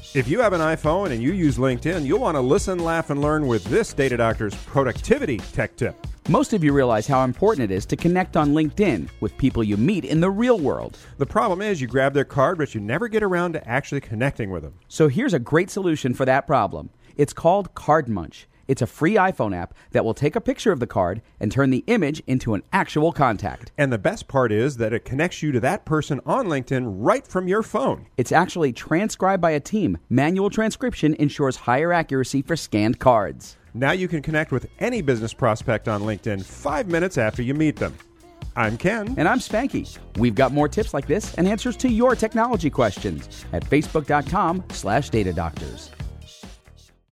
If you have an iPhone and you use LinkedIn, you'll want to listen, laugh, and learn with this Data Doctor's productivity tech tip. Most of you realize how important it is to connect on LinkedIn with people you meet in the real world. The problem is you grab their card, but you never get around to actually connecting with them. So here's a great solution for that problem. It's called Card Munch. It's a free iPhone app that will take a picture of the card and turn the image into an actual contact. And the best part is that it connects you to that person on LinkedIn right from your phone. It's actually transcribed by a team. Manual transcription ensures higher accuracy for scanned cards. Now you can connect with any business prospect on LinkedIn 5 minutes after you meet them. I'm Ken. And I'm Spanky. We've got more tips like this and answers to your technology questions at facebook.com/datadoctors.